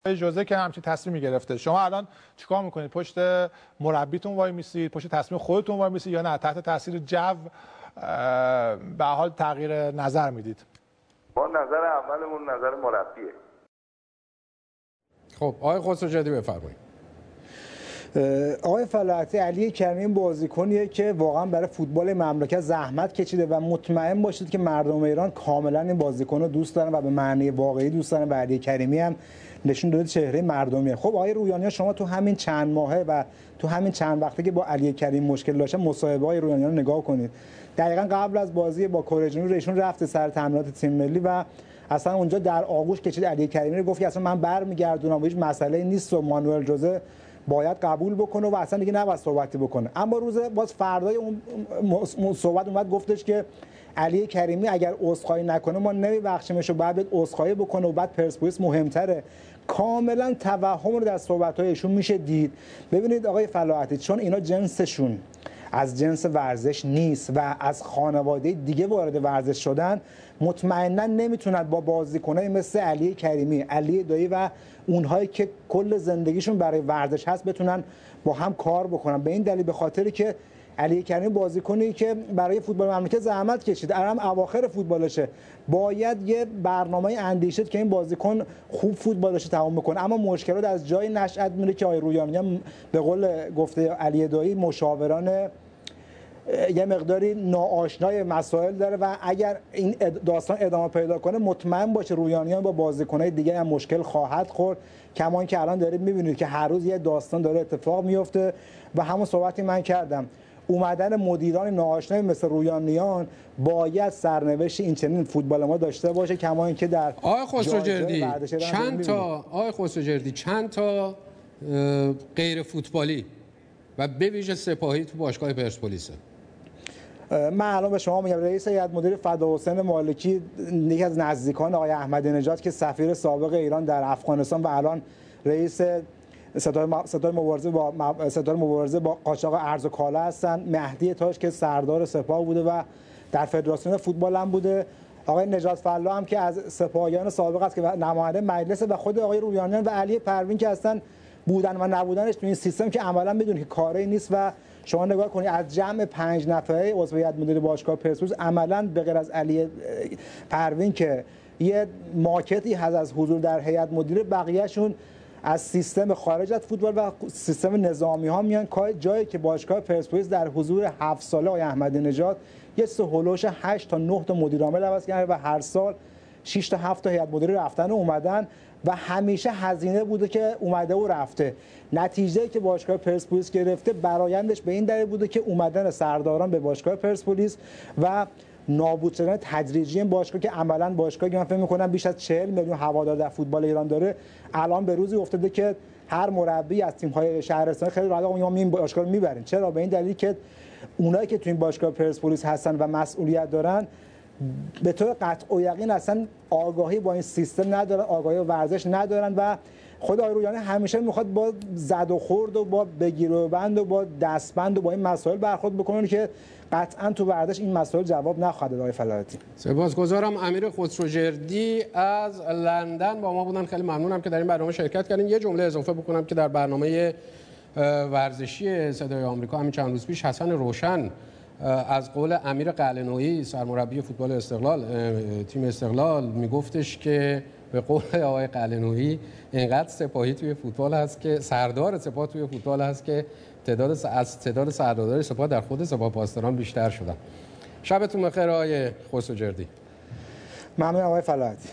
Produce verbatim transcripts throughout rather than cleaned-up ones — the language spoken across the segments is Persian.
ژوزه که همچین تصمیمی گرفته، شما الان چیکار میکنید؟ پشت مربیتون وای میسید، پشت تصمیم خودتون وای میسید، یا نه تحت تاثیر جو به حال تغییر نظر میدید؟ ما نظر اولمون نظر مربیه. خب آقای خسروجردی بفرمایید. آقای فلاحتی، علی کریمی بازیکنیه که واقعا برای فوتبال مملکت زحمت کشیده و مطمئن باشید که مردم ایران کاملا این بازیکن رو دوست دارن و به معنی واقعی دوست دارن و علی کریمی هم نشون داده چهره مردمیه. خب آقای رویانیان، شما تو همین چند ماهه و تو همین چند وقته که با علی کریمی مشکل داشته مصاحبه های رویانیان رو نگاه کنید. دقیقاً قبل از بازی با کره جنوبی ایشون رفته سر تمرینات تیم ملی و اصلا اونجا در آغوش کشید علی کریمی رو، گفت که اصلا من برمیگردونم و هیچ مسئله نیست و مانوئل جوزه باید قبول بکنه و اصلا دیگه نباید صحبتی بکنه. اما روز باز فردای اون صحبت اومد گفتش که علی کریمی اگر عذرخواهی نکنه ما نمیبخشیمش و بعد عذرخواهی بکنه و بعد پرسپولیس مهمتره. کاملا توهم رو در صحبت‌های ایشون میشه دید. ببینید آقای فلاحتی، چون اینا جنسشون از جنس ورزش نیست و از خانواده دیگه وارد ورزش شدن، مطمئنا نمیتونن با بازیکنایی مثل علی کریمی، علی دایی و اونهایی که کل زندگیشون برای ورزش هست بتونن با هم کار بکنن. به این دلیل، به خاطری که علی کریمی بازیکنی که برای فوتبال مملکت زحمت کشید، الان اواخر فوتبالشه، باید یه برنامه اندیشید که این بازیکن خوب فوتبالش تمام بکنه. اما مشکلات از جای نشأت میره که آقای رویانیان به قول گفته علی دایی مشاوران یه مقداری ناآشنای مسائل داره و اگر این داستان ادامه پیدا کنه مطمئن باشه رویانیان با بازیکن‌های دیگه هم مشکل خواهد خورد. کما اینکه الان دارید می‌بینید که هر روز یه داستان داره اتفاق میفته و همون صحبتی من کردم، اومدن مدیران ناآشنای مثل رویانیان باید سرنوشت این چنین فوتبال ما داشته باشه. کما اینکه در آقای خسروجردی چند تا آقای خسروجردی چند تا غیر فوتبالی و به ویژه سپاهی تو باشگاه پرسپولیسه. من الان به شما میگم رئیس هیئت مدیره فداحسین مالکی یکی از نزدیکان آقای احمدی نژاد که سفیر سابق ایران در افغانستان و الان رئیس ستاد مبارزه با ستاد مبارزه با قاچاق ارز و کالا هستن، مهدی تاج که سردار سپاه بوده و در فدراسیون فوتبال هم بوده، آقای نجات فلا هم که از سپاهیان سابق است که نماینده مجلس و خود آقای رویانیان و علی پروین که هستن بودن و نبودنش تو این سیستم که عملا میدونید که کاری نیست. و شما نگاه کنید از جمع پنج نفره عضو هیئت مدیره باشگاه پرسپولیس عملا به غیر از علی پروین که یه ماکتی هست از حضور در هیئت مدیره، بقیه‌شون از سیستم خارج از فوتبال و سیستم نظامی ها میان، جایی که باشگاه پرسپولیس در حضور هفت ساله آقای احمدی نژاد یه سه هولوش هشت تا نه تا مدیر عامل عوض کرده و هر سال شش تا هفت تا هیئت مدیره رفتن و اومدن و همیشه هزینه بوده که اومده و رفته. نتیجه‌ای که باشگاه پرسپولیس گرفته برآیندش به این دلیل بوده که اومدن سرداران به باشگاه پرسپولیس و نابود شدن تدریجی این باشگاه که عملاً باشگاهی که من فکر می‌کنم بیش از چهل میلیون هوادار در فوتبال ایران داره، الان به روزی افتاده که هر مربی از تیم‌های شهرستانی خیلی راحت ما این باشگاه رو می‌بریم. چرا؟ به این دلیل که اونایی که تو این باشگاه پرسپولیس هستن و مسئولیت دارن به طور قطع و یقین اصلا آگاهی با این سیستم ندارن، آگاهی و ورزش ندارن و خود آقای رویانی همیشه میخواد با زد و خورد و با بگیر و بند و با دستبند و با این مسائل برخورد بکنن که قطعا تو ورزش این مسائل جواب نخواهد داد. آقای فلاحتی سپاسگزارم. امیر خسروجردی از لندن با ما بودن، خیلی ممنونم که در این برنامه شرکت کردین. یه جمله اضافه بکنم که در برنامه ورزشی صدای آمریکا همین چند روز پیش حسن روشن از قول امیر قلعه‌نویی سرمربی فوتبال استقلال تیم استقلال میگفتش که به قول آقای قلعه‌نویی اینقدر سپاهی توی فوتبال هست که سردار سپاه توی فوتبال هست که تعداد از تعداد سرداران سپاه در خود سپاه پاسداران بیشتر شدن. شبتون بخیر آقای خسروجردی. ممنون آقای فلاحتی.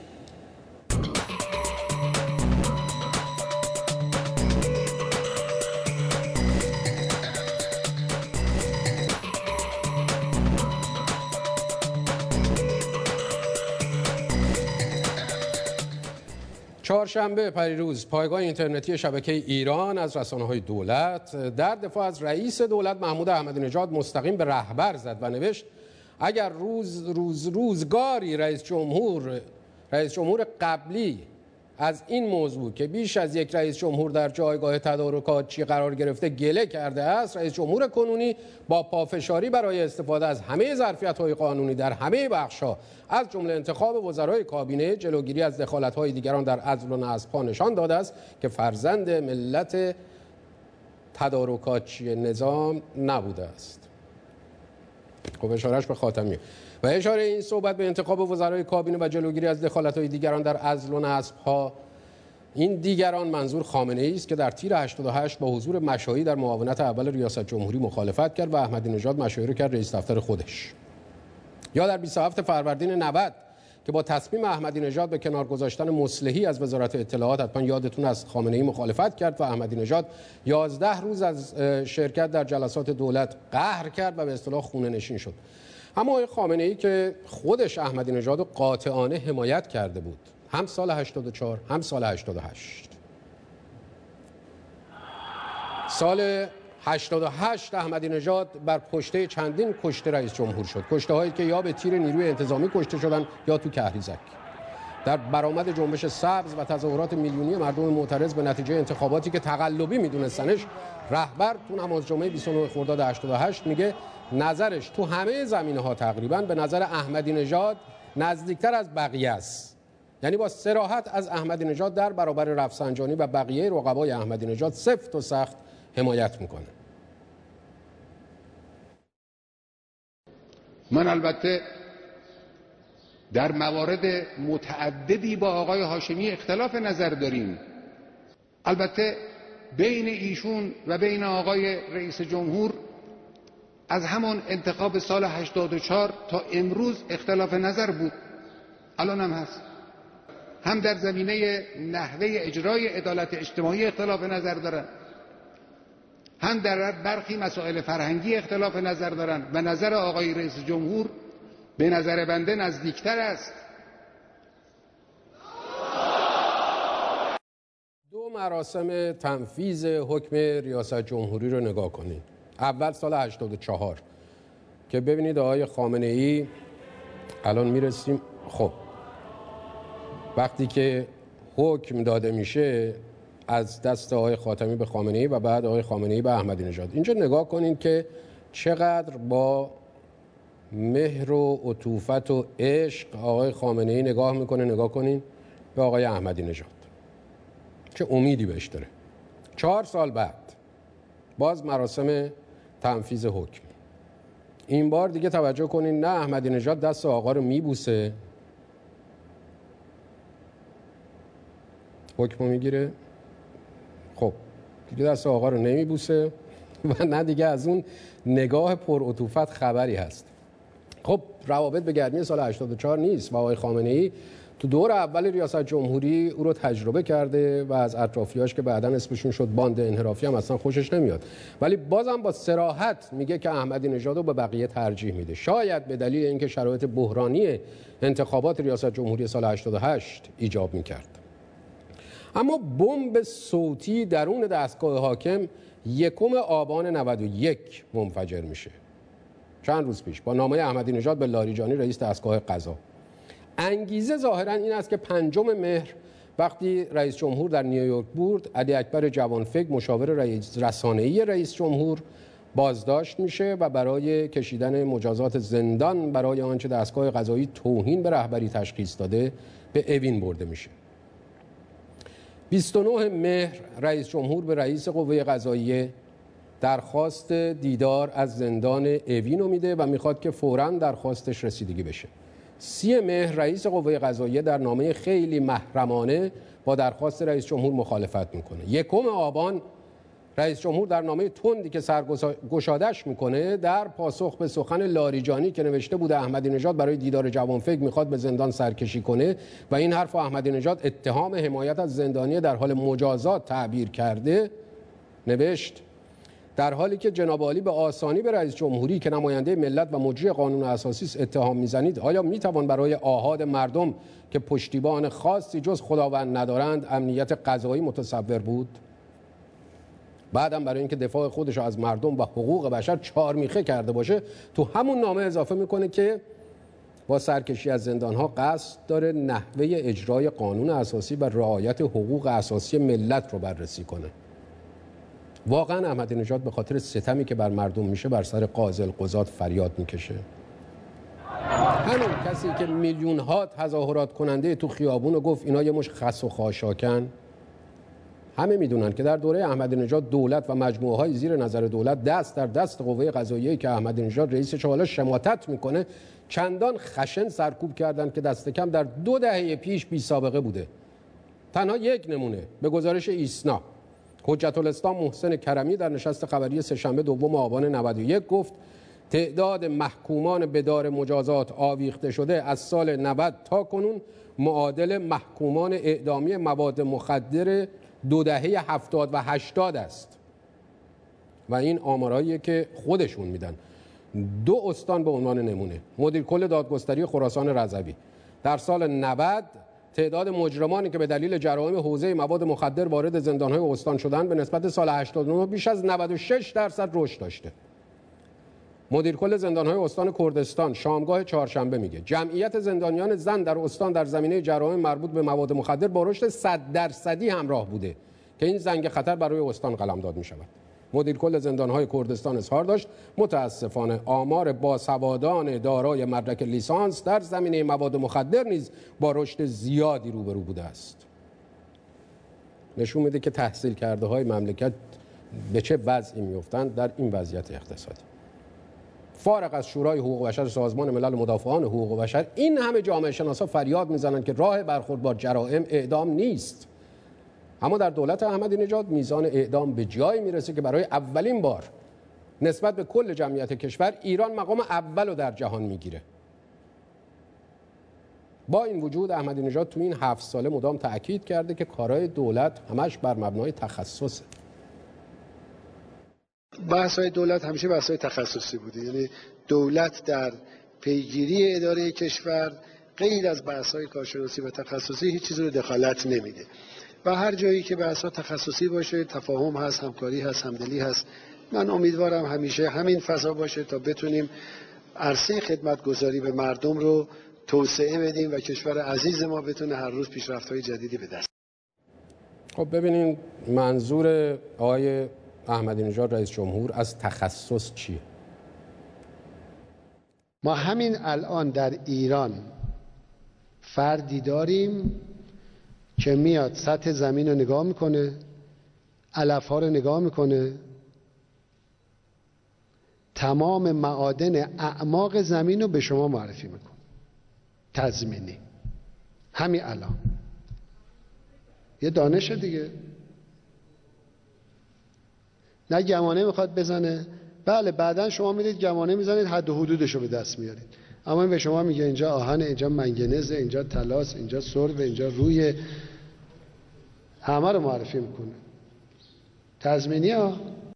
چهارشنبه پریروز پایگاه اینترنتی شبکه ایران از رسانه‌های دولت در دفاع از رئیس دولت محمود احمدی نژاد مستقیم به رهبر زد و نوشت اگر روز روز روزگاری رئیس جمهور رئیس جمهور قبلی از این موضوع که بیش از یک رئیس جمهور در جایگاه تدارکاتچی قرار گرفته گله کرده است، رئیس جمهور کنونی با پافشاری برای استفاده از همه ظرفیت‌های قانونی در همه بخش‌ها از جمله انتخاب وزرای کابینه، جلوگیری از دخالت‌های دیگران در عزل و نصب‌ها نشان داده است که فرزند ملت تدارکاتچی نظام نبوده است. خب اشارهش به خاتمی و اشاره این صحبت به انتخاب وزرای کابینه و جلوگیری از دخالت‌های دیگران در عزل و نصب‌ها، این دیگران منظور خامنه‌ای است که در تیر هشتاد و هشت با حضور مشایی در معاونت اول ریاست جمهوری مخالفت کرد و احمدی نژاد مشایی رو کرد رئیس دفتر خودش. یا در بیست و هفتم فروردین نود که با تصمیم احمدی نژاد به کنار گذاشتن مصلحی از وزارت اطلاعات، حتما یادتون از خامنه‌ای مخالفت کرد و احمدی نژاد یازده روز از شرکت در جلسات دولت قهر کرد و به اصطلاح خونه نشین شد. اما آقای خامنه‌ای که خودش احمدی نژاد رو قاطعانه حمایت کرده بود، هم سال هشتاد و چهار هم سال هشتاد و هشت. سال هشتاد و هشت احمدی نژاد بر پشته چندین کشته رئیس جمهور شد، کشته هایی که یا به تیر نیروی انتظامی کشته شدند یا تو کهریزک. در برآمد جنبش سبز و تظاهرات میلیونی مردم معترض به نتیجه انتخاباتی که تقلبی میدونستنش، رهبر تو نماز جمعه بیست و نه خرداد هشتاد و هشت میگه نظرش تو همه زمینه‌ها تقریبا به نظر احمدی نژاد نزدیکتر از بقیه است. یعنی با صراحت از احمدی نژاد در برابر رفسنجانی و بقیه رقبای احمدی نژاد سفت و سخت حمایت میکنه. من البته در موارد متعددی با آقای هاشمی اختلاف نظر داریم. البته بین ایشون و بین آقای رئیس جمهور از همان انتخاب سال هشتاد و چهار تا امروز اختلاف نظر بود، الان هم هست. هم در زمینه نحوه اجرای عدالت اجتماعی اختلاف نظر دارن، هم در برخی مسائل فرهنگی اختلاف نظر دارن و نظر آقای رئیس جمهور به نظر بنده نزدیکتر است. دو مراسم تنفیذ حکم ریاست جمهوری رو نگاه کنید. اول سال هشتاد و چهار که ببینید آقای خامنه‌ای، الان میرسیم، خب وقتی که حکم داده میشه از دست آقای خاتمی به خامنه‌ای و بعد آقای خامنه‌ای به احمدی نژاد، اینجا نگاه کنین که چقدر با مهر و عطوفت و عشق آقای خامنه‌ای نگاه میکنه. نگاه کنین به آقای احمدی نژاد، چه امیدی بهش داره. چهار سال بعد باز مراسم تنفیذ حکم. این بار دیگه توجه کنین، نه احمدی نژاد دست آقا رو میبوسه، حکم رو میگیره، خب دیگه دست آقا رو نمیبوسه و نه دیگه از اون نگاه پرعطوفت خبری هست. خب روابط به گرمی سال هشتاد و چهار نیست و آقای خامنه‌ای تو دور اول ریاست جمهوری او رو تجربه کرده و از اطرافیاش که بعداً اسمشون شد باند انحرافی هم اصلا خوشش نمیاد، ولی بازم با صراحت میگه که احمدی نژاد رو به بقیه ترجیح میده، شاید به دلیل اینکه شرایط بحرانی انتخابات ریاست جمهوری سال هشتاد و هشت ایجاب میکرد. اما بمب صوتی درون دستگاه حاکم یکم آبان نود و یک منفجر میشه، چند روز پیش، با نامه احمدی نژاد به لاریجانی رئیس دستگاه قضا. انگیزه ظاهرا این است که پنجم مهر وقتی رئیس جمهور در نیویورک بود، علی اکبر جوانفکر مشاور رئیس رسانه‌ای رئیس جمهور بازداشت میشه و برای کشیدن مجازات زندان برای آنچه دستگاه قضایی توهین به رهبری تشخیص داده به اوین برده میشه. بیست و نه مهر رئیس جمهور به رئیس قوه قضاییه درخواست دیدار از زندان اوین رو میده و میخواد که فوراً درخواستش رسیدگی بشه. سی مهر رئیس قوه قضاییه در نامه خیلی محرمانه با درخواست رئیس جمهور مخالفت میکنه. یکم آبان رئیس جمهور در نامه تندی که سرگشادش میکنه در پاسخ به سخن لاریجانی که نوشته بود احمدی نژاد برای دیدار جوانفکر میخواد به زندان سرکشی کنه و این حرف احمدی نژاد اتهام حمایت از زندانی در حال مجازات تعبیر کرده، نوشت در حالی که جناب عالی به آسانی به رئیس جمهوری که نماینده ملت و مجری قانون اساسی است اتهام میزنید، آیا میتوان برای آحاد مردم که پشتیبان خاصی جز خداوند ندارند امنیت قضایی متصور بود؟ بعدم برای اینکه دفاع خودش از مردم و حقوق بشر چهارمیخه کرده باشه تو همون نامه اضافه میکنه که با سرکشی از زندانها قصد داره نحوه اجرای قانون اساسی و رعایت حقوق اساسی ملت رو بررسی کنه. واقعا احمدی نژاد به خاطر ستمی که بر مردم میشه بر سر قاضی القضات فریاد میکشه؟ همین کسی که میلیون ها تظاهرات کننده تو خیابون و گفت اینا یه مش خس و خاشاکن، همه میدونن که در دوره احمدی نژاد دولت و مجموعه های زیر نظر دولت دست در دست قوه قضاییه که احمدی نژاد رئیسش حالا شماتت میکنه چندان خشن سرکوب کردن که دست کم در دو دهه پیش بی سابقه بوده. تنها یک نمونه به گزارش ایسنا، حجت الاسلام محسن کرمی در نشست خبری سه‌شنبه دوم آبان نود و یک گفت تعداد محکومان به دار مجازات آویخته شده از سال نود تا کنون معادل محکومان اعدامی مواد مخدر دو دهه هفتاد و هشتاد است و این آمارهایی که خودشون میدن. دو استان به عنوان نمونه، مدیر کل دادگستری خراسان رضوی در سال نود تعداد مجرمانی که به دلیل جرایم حوزه مواد مخدر وارد زندان‌های استان شدند به نسبت سال هشتاد و نه بیش از نود و شش درصد رشد داشته. مدیر کل زندان‌های استان کردستان شامگاه چهارشنبه میگه جمعیت زندانیان زن در استان در زمینه جرایم مربوط به مواد مخدر با رشد صد درصدی همراه بوده که این زنگ خطر برای استان قلمداد می‌شود. مدیر کل زندان‌های کردستان اظهار داشت متاسفانه آمار باسوادان دارای مدرک لیسانس در زمینه مواد مخدر نیز با رشد زیادی روبرو بوده است. نشون میده که تحصیل کرده های مملکت به چه وضعی میافتند در این وضعیت اقتصادی. فارغ از شورای حقوق بشر سازمان ملل مدافعان حقوق بشر، این همه جامعه شناسا فریاد میزنند که راه برخورد با جرائم اعدام نیست. اما در دولت احمدی نژاد میزان اعدام به جایی میرسه که برای اولین بار نسبت به کل جمعیت کشور ایران مقام اول رو در جهان میگیره. با این وجود احمدی نژاد تو این هفت ساله مدام تأکید کرده که کارهای دولت همش بر مبنای تخصصه. بحث‌های دولت همیشه بحث‌های تخصصی بوده، یعنی دولت در پیگیری اداره کشور غیر از بحث‌های کارشناسی و تخصصی هیچ چیزی رو دخالت نمیده و هر جایی که بحث‌ها تخصصی باشه تفاهم هست، همکاری هست، همدلی هست. من امیدوارم همیشه همین فضا باشه تا بتونیم عرصه خدمتگزاری به مردم رو توسعه بدیم و کشور عزیز ما بتونه هر روز پیشرفت‌های جدیدی به دست. خب ببینید منظور آقای احمدی نژاد رئیس جمهور از تخصص چیه؟ ما همین الان در ایران فردی داریم که میاد سطح زمین رو نگاه میکنه، علف‌ها رو نگاه میکنه، تمام معادن اعماق زمین رو به شما معرفی میکنه تضمینی. همین الان یه دانش دیگه، نه گمانه میخواد بزنه. بله بعدا شما میرید گمانه میزنید حد و حدودش رو به دست میارید، اما این به شما میگه اینجا آهن، اینجا منگنزه، اینجا طلاست، اینجا سرب، اینجا روی، همه رو معرفی میکنه تضمینی ها.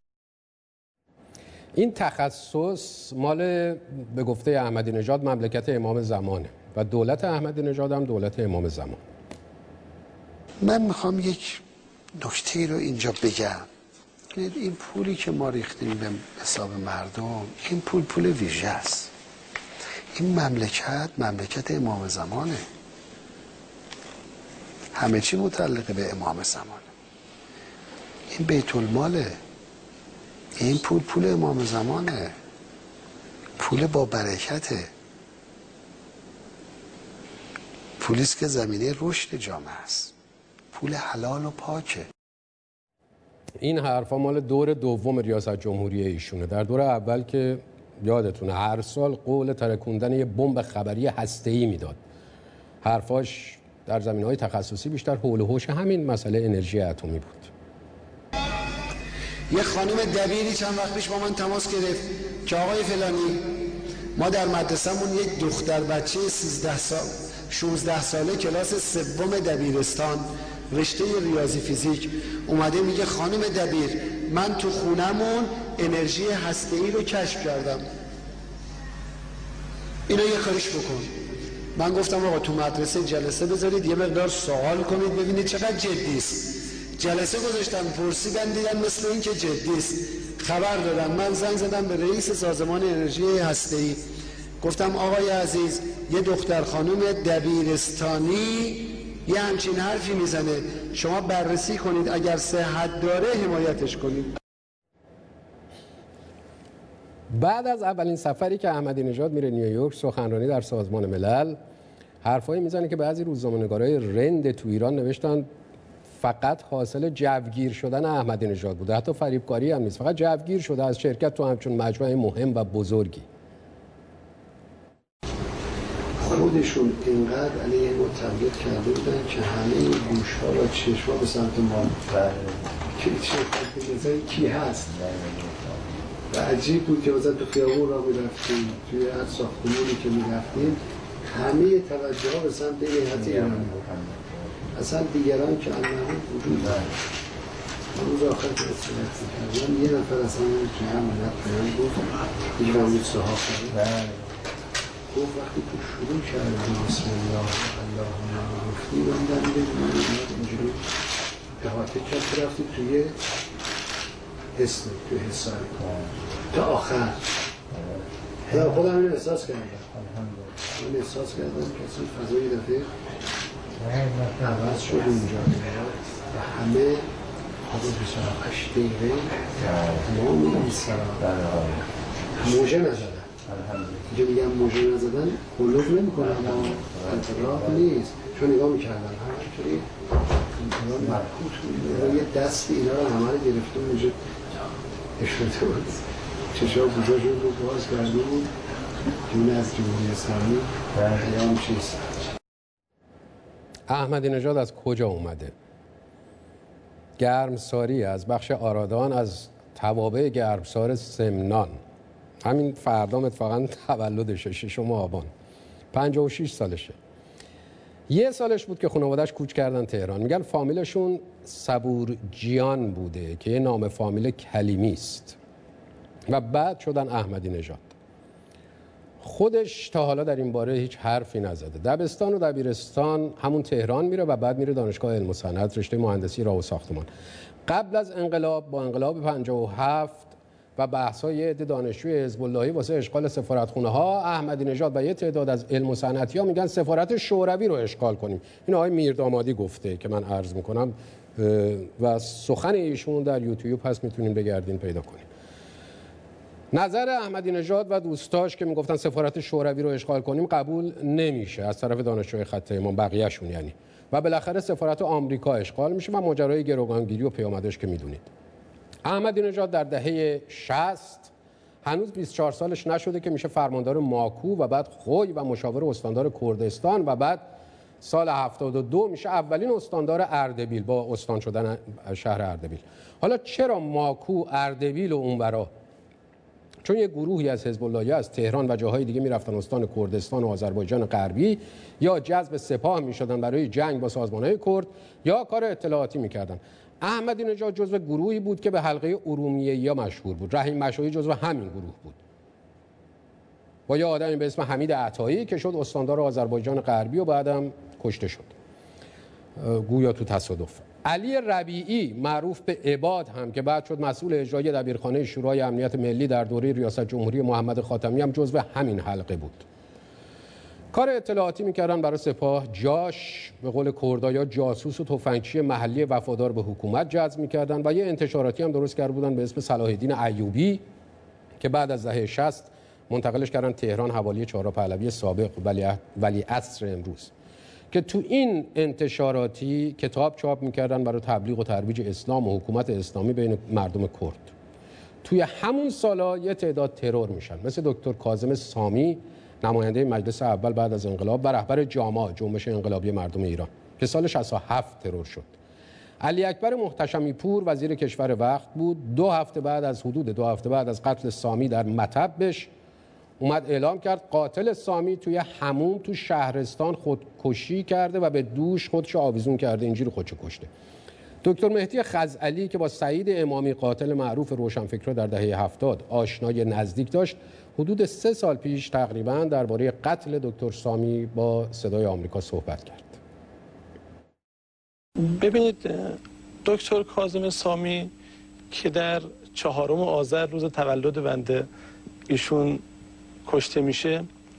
این تخصص مال به گفته احمدی نژاد مملکت امام زمانه و دولت احمدی نژاد هم دولت امام زمان. من میخوام یک نکته رو اینجا بگم. این پولی که ما ریختیم به حساب مردم، این پول پول ویژه است. این مملکت مملکت امام زمانه، همه چی متعلق به امام زمانه. این بیت الماله، این پول پول امام زمانه، پول با برکته، پولیست که زمینه رشد جامعه است، پول حلال و پاکه. این حرفا مال دور دوم ریاست جمهوری ایشونه. در دور اول که یادتونه هر سال قول ترکوندن یه بمب خبری هسته‌ای میداد. حرفاش در زمینه‌های تخصصی بیشتر حول و حوش همین مسئله انرژی اتمی بود. یه خانم دبیری چند وقت پیش با من تماس گرفت که آقای فلانی، ما در مدرسه‌مون یک دختر بچه سیزده سال شانزده ساله کلاس سوم دبیرستان رشته ریاضی فیزیک اومده میگه خانم دبیر من تو خونمون انرژی هسته‌ای رو کشف کردم، اینو یه کاریش بکن. من گفتم آقا تو مدرسه جلسه بذارید یه مقدار سوال کنید ببینید چقدر جدی است. جلسه گذاشتن، پرسیدن، دیدن مثل این که جدی است. خبر دادن، من زنگ زدم به رئیس سازمان انرژی هسته‌ای، گفتم آقای عزیز یه دختر خانم دبیرستانی یه همچین حرفی میزنه، شما بررسی کنید، اگر صحت داره حمایتش کنید. بعد از اولین سفری که احمدی نژاد میره نیویورک سخنرانی در سازمان ملل، حرفایی میزنه که بعضی روزنامه‌نگارای رند تو ایران نوشتن فقط حاصل جوگیر شدن احمدی نژاد بوده، حتی فریبکاری هم نیست، فقط جوگیر شده از شرکت تو همچون مجمع مهم و بزرگی. خودشون اینقدر علیه ما تبلیغ کرده بودن که همه گوش‌ها و چشم‌ها به سمت ما که چه کی هست. و عجیب بود که مثلا تو خیابون را می‌رفتیم، توی هر ساختمانی که می‌رفتیم، همه توجه ها به سمت این هیئت ایرانی بود. اصلا دیگران که انمون وجود دارد. روز آخر که استراحت می‌کردم یه نفر اصلا که هم ملت پیام گفت دیگه من صحاف کرد گفت وقتی تو شروع کردم بسم الله اللهم گفتی من در می‌دونم اینجوری احاطه کرد رفتی توی حسن توی حساری تا آخر تا خودم این احساس کردم من احساس کردم که اصلا فضای دفعه عوض شد اینجا و همه حالا بیست و هشت دقیقه تمام این سرا موجه نزدن اینجا میگم موجه نزدن قلوب نمی کنم اما انتراف نیست چون نگاه میکردن همینطوری مرکوت بود یه دست اینا رو همه رو گرفته اونجا اشتاده بود چشا بوجا شد رو باز کرده بود جون از جمهوری اسلامی قیام چیست. احمدی نژاد از کجا اومده؟ گرمساری از بخش آرادان از توابع گرمسار سمنان. همین فردا اتفاقا تولدشه، ششم آبان، پنجاه و شش سالشه. یه سالش بود که خانواده‌اش کوچ کردن تهران. میگن فامیلشون صبورجیان بوده که یه نام فامیل کلیمی است و بعد شدن احمدی نژاد. خودش تا حالا در این باره هیچ حرفی نزده. دبستان و دبیرستان همون تهران میره و بعد میره دانشگاه علم و صنعت رشته مهندسی راه و ساختمان. قبل از انقلاب با انقلاب پنجاه و هفت و بحث‌های عده دانشجوی حزب اللهی واسه اشغال سفارتخونه ها، احمدی نژاد و یه تعداد از علم و صنعتی‌ها میگن سفارت شوروی رو اشغال کنیم. این آقای میردامادی گفته که من عرض میکنم و سخن ایشون در یوتیوب هست، میتونین بگردین پیدا کنین. نظر احمدی نژاد و دوستاش که میگفتن سفارت شوروی رو اشغال کنیم قبول نمیشه از طرف دانشجوی خط امام، بقیه‌شون یعنی، و بالاخره سفارت آمریکا اشغال میشه و ماجرای گروگانگیری و پیامدش که میدونید. احمدی نژاد در دهه شصت هنوز بیست و چهار سالش نشده که میشه فرماندار ماکو و بعد خوی و مشاور استاندار کردستان و بعد سال هفتاد و دو میشه اولین استاندار اردبیل با استان شدن شهر اردبیل. حالا چرا ماکو، اردبیل و اونورا؟ چون یه گروهی از حزب اللهی از تهران و جاهای دیگه میرفتن استان کردستان و آذربایجان غربی، یا جذب سپاه میشدن برای جنگ با سازمانهای کرد یا کار اطلاعاتی میکردن. احمدی نژاد جزو گروهی بود که به حلقه ارومیه‌ای مشهور بود. رحیم مشایی جزو همین گروه بود با یه آدمی به اسم حمید عطایی که شد استاندار آذربایجان غربی و بعدم کشته شد گویا تو تصادف. علی ربیعی معروف به عباد هم که بعد شد مسئول اجرایی دبیرخانه شورای امنیت ملی در دوره ریاست جمهوری محمد خاتمی هم جزو همین حلقه بود. کار اطلاعاتی میکردن برای سپاه، جاش به قول کردها یا جاسوس و تفنگچی محلی وفادار به حکومت جذب میکردن و یه انتشاراتی هم درست کرده بودن به اسم صلاح الدین ایوبی که بعد از دهه شصت منتقلش کردن تهران حوالی چهارراه پهلوی سابق ولی ولی عصر امروز، که تو این انتشاراتی کتاب چاپ میکردن برای تبلیغ و ترویج اسلام و حکومت اسلامی بین مردم کرد. توی همون سالا یه تعداد ترور میشن مثل دکتر کاظم سامی، نماینده مجلس اول بعد از انقلاب و رهبر جامع جنبش انقلابی مردم ایران که سال شصت و هفت ترور شد. علی اکبر محتشمی پور وزیر کشور وقت بود. دو هفته بعد از حدود دو هفته بعد از قتل سامی در مطبش اومد اعلام کرد قاتل سامی توی حموم تو شهرستان خودکشی کرده و به دوش خودش آویزون کرده، اینجوری خودش کشته. دکتر مهدی خزعلی که با سعید امامی قاتل معروف روشنفکرها در دهه هفتاد آشنای نزدیک داشت، حدود سه سال پیش تقریباً درباره قتل دکتر سامی با صدای آمریکا صحبت کرد. ببینید دکتر کاظم سامی که در چهارم آذر روز تولد بنده ایشون کشته میشه،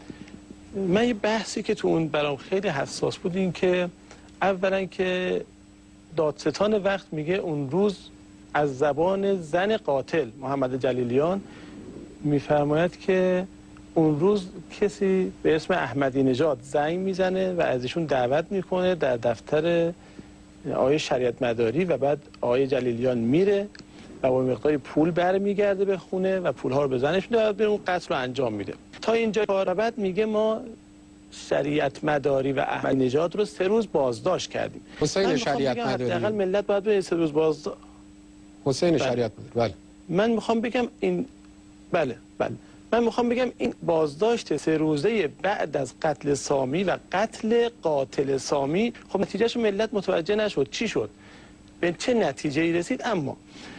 من یه بحثی که تو اون برام خیلی حساس بود این که اولا که دادستان وقت میگه اون روز از زبان زن قاتل محمد جلیلیان میفرماید که اون روز کسی به اسم احمدی نژاد زنگ میزنه و ازشون دعوت میکنه در دفتر آقای شریعت مداری و بعد آقای جلیلیان میره و با مقداری پول برمیگرده به خونه و پولها رو به زنش میده و به اون قتل رو انجام میده. تا اینجا کار بعد میگه ما شریعت مداری و احمدی نژاد رو سه روز بازداشت کردیم. حسین شریعت مداری حداقل ملت باید به سه روز بازداشت. حسین شریعت مداری. بله. من میخوام بگم این بله بله من میخوام بگم این بازداشت سه روزه بعد از قتل سامی و قتل قاتل سامی خب نتیجهش ملت متوجه نشد. چی شد؟ به چه نتیجه‌ای رسید؟ اما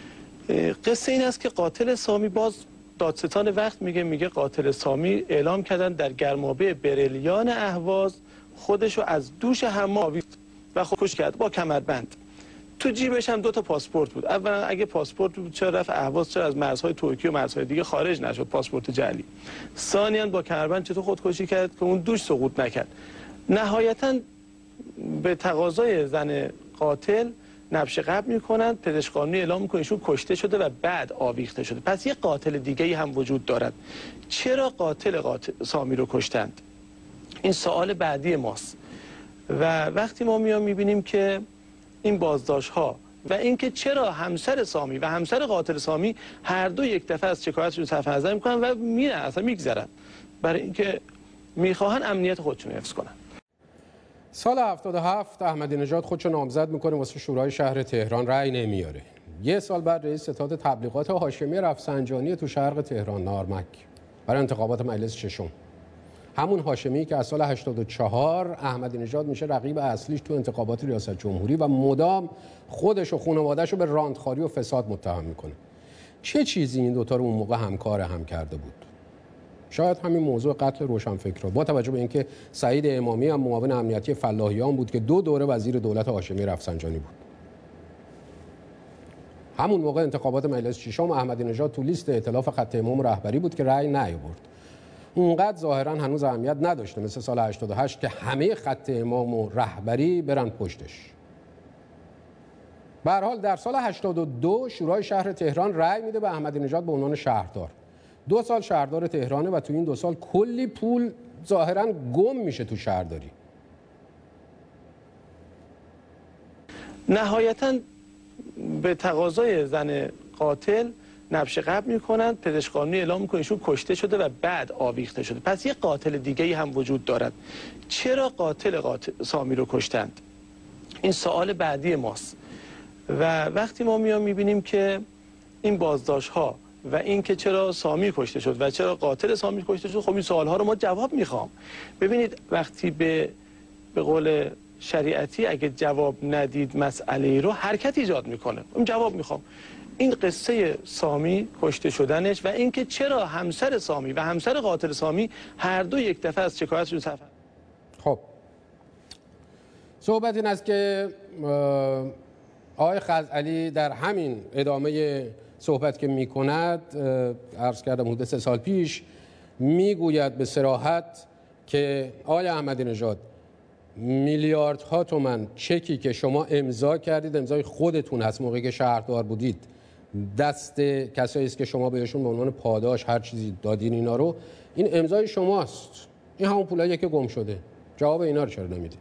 قصه این است که قاتل سامی باز دادستان وقت میگه میگه قاتل سامی اعلام کردن در گرمابه برلیان اهواز خودشو از دوش حمام آویخت و خودکشی کرد با کمربند. تو جیبش هم دو تا پاسپورت بود. اولا اگه پاسپورت بود چرا رفت اهواز، چرا از مرزهای ترکیه و مرزهای دیگه خارج نشد پاسپورت جعلی؟ ثانیاً با کمربند چطور خودکشی کرد که اون دوش سقوط نکرد؟ نهایتاً به تقاضای زن قاتل نبش قبل میکنن، پزشک قانونی اعلام میکنه ایشون کشته شده و بعد آویخته شده. پس یه قاتل دیگه ای هم وجود دارد. چرا قاتل قاتل سامی رو کشتند؟ این سوال بعدی ماست. و وقتی ما میام میبینیم که این بازداشت ها و اینکه چرا همسر سامی و همسر قاتل سامی هر دو یک دفعه از شکایتشون صرف نظر میکنن و میرن اصلا میگذرن برای اینکه میخواهن امنیت خودشون حفظ کنن. سال هفتاد و هفت احمدی نژاد خودشو نامزد میکنه واسه شورای شهر تهران، رأی نمیاره. یه سال بعد رئیس ستاد تبلیغات هاشمی رفسنجانی تو شرق تهران نارمک برای انتخابات مجلس ششم. همون هاشمی که از سال هشتاد و چهار احمدی نژاد میشه رقیب اصلیش تو انتخابات ریاست جمهوری و مدام خودش و خانواده‌شو به راندخاری و فساد متهم میکنه. چه چیزی این دوتا رو اون موقع همکار هم کرده بود؟ شاید همین موضوع قتل روشنفکرها، با توجه به اینکه سعید امامی هم معاون امنیتی فلاحیان بود که دو دوره وزیر دولت هاشمی رفسنجانی بود. همون موقع انتخابات مجلس ششم احمدی نژاد تو لیست ائتلاف خط امام رهبری بود که رأی نیاورد. اونقدر ظاهرا هنوز اهمیت نداشته مثل سال هشتاد و هشت که همه خط امام و رهبری برن پشتش. به هر حال در سال هشتاد و دو شورای شهر تهران رأی میده به احمدی نژاد به عنوان شهردار. دو سال شهردار تهرانه و تو این دو سال کلی پول ظاهرا گم میشه تو شهرداری. نهایتاً به تقاضای زن قاتل نبش قبل میکنن، پزشک قانونی اعلام میکنه ایشون کشته شده و بعد آویخته شده. پس یه قاتل دیگه ای هم وجود دارد. چرا قاتل قاتل سامی رو کشتند؟ این سوال بعدی ماست. و وقتی ما میام میبینیم که این بازداشت ها و این که چرا سامی کشته شد و چرا قاتل سامی کشته شد، خب این سوال ها رو ما جواب میخوام. ببینید وقتی به به قول شریعتی اگه جواب ندید مسئله رو حرکت ایجاد میکنه. من جواب میخوام. این قصه سامی کشته شدنش و اینکه چرا همسر سامی و همسر قاتل سامی هر دو یک دفعه از شکایتشون صرف. خب صحبت این است که آقای خزعلی در همین ادامه صحبت که میکند، عرض کردم حدود سه سال پیش، میگوید به صراحت که آقای احمدی نژاد میلیاردها تومان چکی که شما امضا کردید، امضای خودتون هست موقعی که شهردار بودید، دست کسایی است که شما بهشون به عنوان پاداش هر چیزی دادین اینا رو، این امضای شماست. این همون پولاییه که گم شده. جواب اینا رو چرا نمیدید؟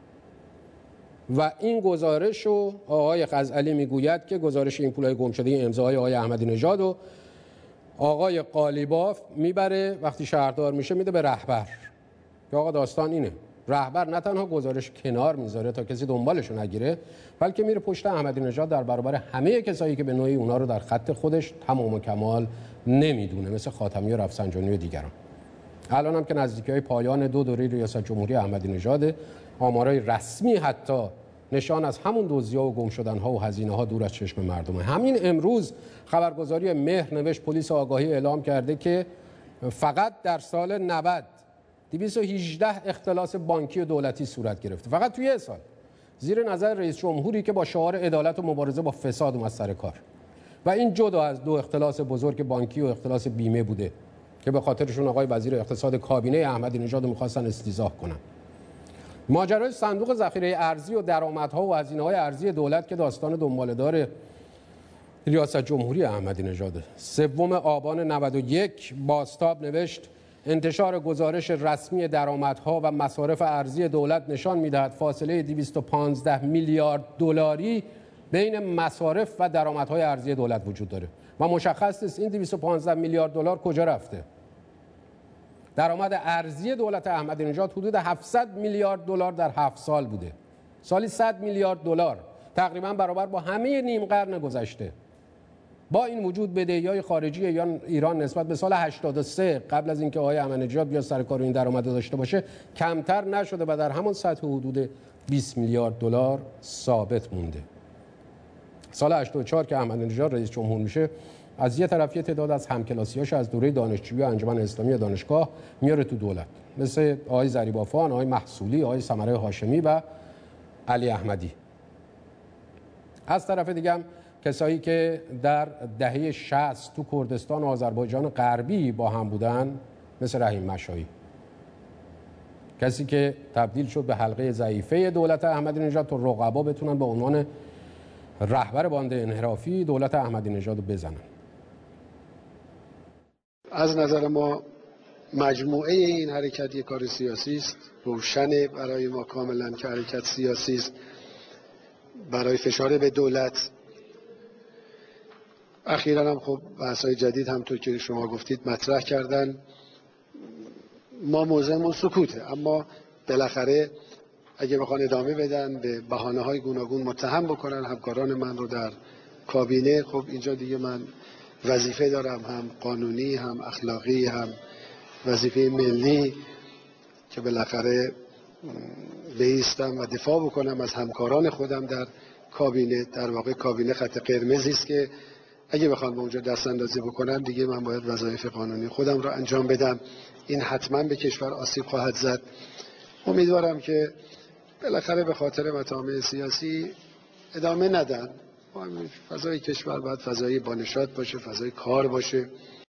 و این گزارش رو آقای خزعلی میگوید که گزارش این پولای گم شده این امضاهای آقای احمدی نژاد و آقای قالیباف میبره وقتی شهردار میشه میده به رهبر. که آقا داستان اینه، رهبر نه تنها گزارش کنار میذاره تا کسی دنبالشو نگیره، بلکه میره پشت احمدی نژاد در برابر همه کسایی که به نوعی اونا رو در خط خودش تمام و کمال نمیدونه، مثل خاتمی و رفسنجانی و دیگران. الان هم که نزدیکی‌های پایان دو دوره ریاست جمهوری احمدی نژاد، آمارای رسمی حتی نشان از همون دزدی‌ها و گم شدن‌ها و هزینه‌ها دور از چشم مردمه. همین امروز خبرگزاری مهر نوشت پلیس آگاهی اعلام کرده که فقط در سال نود دویست و هجده اختلاس بانکی و دولتی صورت گرفته، فقط توی یه سال، زیر نظر رئیس جمهوری که با شعار عدالت و مبارزه با فساد اومد سر کار. و این جدا از دو اختلاس بزرگ بانکی و اختلاس بیمه بوده که به خاطرشون آقای وزیر اقتصاد کابینه احمدی نژاد می‌خواستن استیضاح کنن. ماجرای صندوق ذخیره ارزی و درآمدها و هزینه‌های ارزی دولت که داستان دنباله‌دار ریاست جمهوری احمدی نژاده. سوم آبان نود و یک بازتاب نوشت انتشار گزارش رسمی درآمدها و مصارف ارزی دولت نشان می‌دهد فاصله دویست و پانزده میلیارد دلاری بین مصارف و درآمدهای ارزی دولت وجود داره و مشخص است این دویست و پانزده میلیارد دلار کجا رفته. درآمد ارزی دولت احمدی نژاد حدود هفتصد میلیارد دلار در هفت سال بوده. سالی صد میلیارد دلار، تقریبا برابر با همه نیم قرن گذشته. با این وجود بدهی‌های خارجی ایران نسبت به سال هشتاد و سه قبل از اینکه آقای احمدی نژاد بیاد سر کار این درآمد داشته باشه کمتر نشده و در همان سطح حدود بیست میلیارد دلار ثابت مونده. سال هشتاد و چهار که احمدی نژاد رئیس جمهور میشه، از یه طرف یه تعداد از همکلاسیاش از دوره دانشجویی و انجمن اسلامی دانشگاه میاره تو دولت، مثل آقای ظریبافان، آقای محصولی، آقای ثمره هاشمی و علی احمدی. از طرف دیگه هم کسایی که در دهه شصت تو کردستان و آذربایجان غربی با هم بودن، مثل رحیم مشایی، کسی که تبدیل شد به حلقه ضعیفه دولت احمدی نژاد تا رقبا بتونن به عنوان رهبر باند انحرافی دولت احمدی نژاد رو بزنن. از نظر ما مجموعه این حرکت یک کار سیاسی است. روشنه برای ما کاملا که حرکت سیاسی است برای فشار به دولت. اخیراً هم خب بحث‌های جدید همونطور که شما گفتید مطرح کردن. ما موضعمون سکوته، اما بالاخره اگه بخوان ادامه بدن به بهانه‌های گوناگون متهم بکنن همکاران من رو در کابینه، خب اینجا دیگه من وظیفه دارم، هم قانونی هم اخلاقی هم وظیفه ملی، که بالاخره بایستم و دفاع بکنم از همکاران خودم در کابینه. در واقع کابینه خط قرمزی است که اگه بخوام به اونجا دست اندازی بکنم دیگه من باید وظایف قانونی خودم رو انجام بدم. این حتما به کشور آسیب خواهد زد. امیدوارم که بالاخره به خاطر مطامع سیاسی ادامه ندن. فضای کشور باید فضای بانشاد باشه، فضای کار باشه.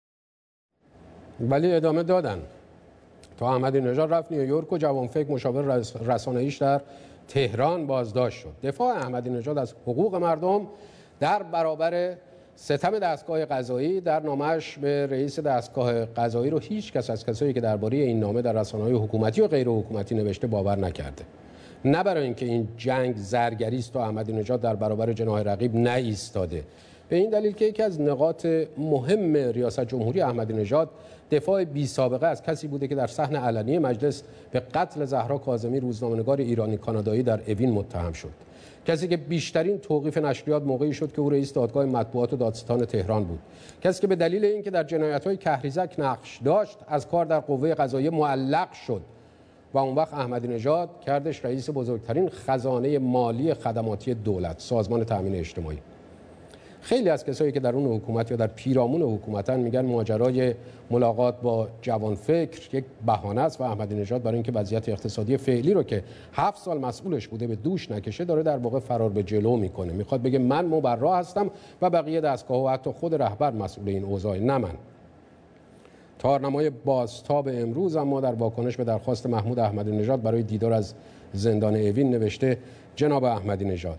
ولی ادامه دادن. تا احمدی نژاد رفت نیویورک و جوانفکر مشاور رسانه‌ایش در تهران بازداشت شد. دفاع احمدی نژاد از حقوق مردم در برابر ستم دستگاه قضایی در نامه‌اش به رئیس دستگاه قضایی رو هیچ کس از کسایی که درباره این نامه در رسانه‌های حکومتی و غیر حکومتی نوشته باور نکرده. نه برای اینکه این جنگ زرگری است و احمدی نژاد در برابر جناح رقیب نایستاده، به این دلیل که یکی از نقاط مهم ریاست جمهوری احمدی نژاد دفاع بی سابقه از کسی بوده که در صحن علنی مجلس به قتل زهرا کاظمی روزنامه‌نگار ایرانی کانادایی در اوین متهم شد. کسی که بیشترین توقیف نشریات موقعی شد که او رئیس دادگاه مطبوعات و دادستان تهران بود. کسی که به دلیل اینکه در جنایت‌های کهریزک نقش داشت از کار در قوه قضاییه معلق شد و اون وقت احمدی نژاد کردش رئیس بزرگترین خزانه مالی خدماتی دولت، سازمان تامین اجتماعی. خیلی از کسایی که در اون حکومت یا در پیرامون حکومتن میگن ماجرای ملاقات با جوانفکر یک بهانه است و احمدی نژاد برای اینکه وضعیت اقتصادی فعلی رو که هفت سال مسئولش بوده به دوش نکشه داره در واقع فرار به جلو میکنه. میخواد بگه من مبرا هستم و بقیه دستگاه و حتی خود رهبر مسئول این اوضاع، نه من. تارنمای بازتاب امروز اما در واکنش به درخواست محمود احمدی نژاد برای دیدار از زندان اوین نوشته جناب احمدی نژاد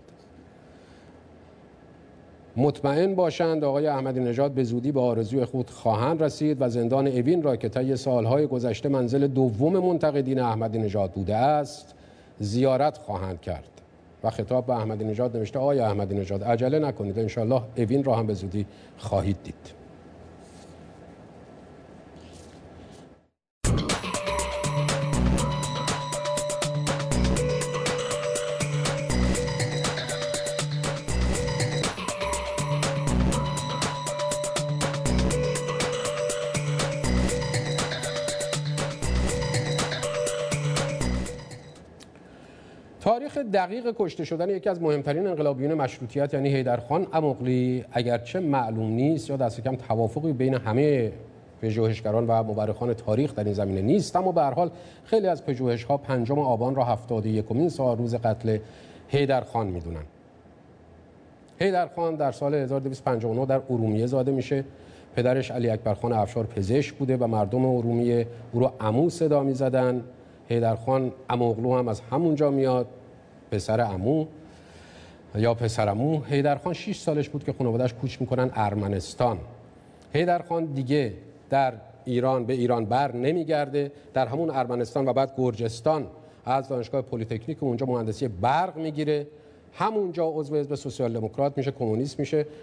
مطمئن باشند آقای احمدی نژاد به زودی به آرزوی خود خواهند رسید و زندان اوین را که طی سالهای گذشته منزل دوم منتقدین احمدی نژاد بوده است زیارت خواهند کرد. و خطاب به احمدی نژاد نوشته آقای احمدی نژاد عجله نکنید، ان شاءالله اوین را هم به زودی خواهید دید. تاریخ دقیق کشته شدن یکی از مهمترین انقلابیون مشروطیت یعنی حیدرخان امغلی اگرچه معلوم نیست یا دست کم توافقی بین همه پژوهشگران و مورخان تاریخ در این زمینه نیست، اما به هر حال خیلی از پژوهش‌ها پنجم آبان را هفتاد و یکمین سال روز قتل حیدرخان میدونن. حیدرخان در سال هزار و دویست و پنجاه و نه در ارومیه زاده میشه پدرش علی اکبرخان افشار پزشک بوده و مردم ارومیه او رو عمو صدا می‌زدن. حیدرخان عموغلو هم از همونجا میاد، پسر عمو یا پسر عمو. حیدرخان شش سالش بود که خانواده‌اش کوچ میکنن ارمنستان. حیدرخان دیگه در ایران به ایران بر نمیگرده، در همون ارمنستان و بعد گرجستان از دانشگاه پلی‌تکنیک اونجا مهندسی برق میگیره، همونجا عضو حزب سوسیال دموکرات میشه، کمونیست میشه